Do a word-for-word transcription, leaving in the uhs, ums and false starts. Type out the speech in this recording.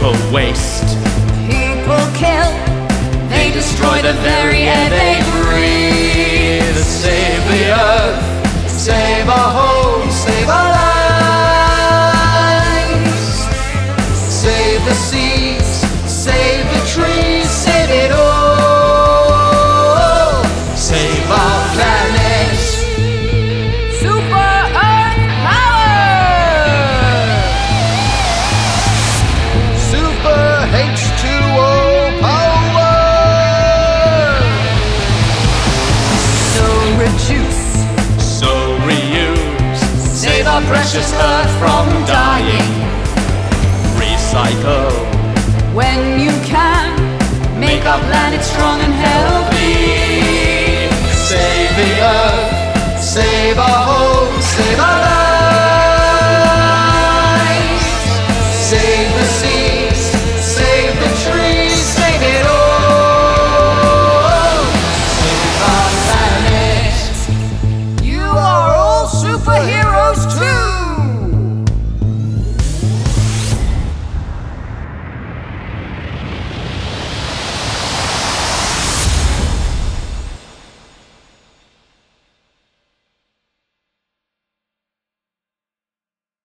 people waste. People kill, they destroy the very air they breathe. Save the earth, save our homes, save our lives. Save the seas, save the trees, save it all. Save our planet. Super Earth Power! Super H two O power. So reduce, So reuse, Save our precious earth from dying. recycle, when you can, make our planet strong and healthy. Save the earth, save our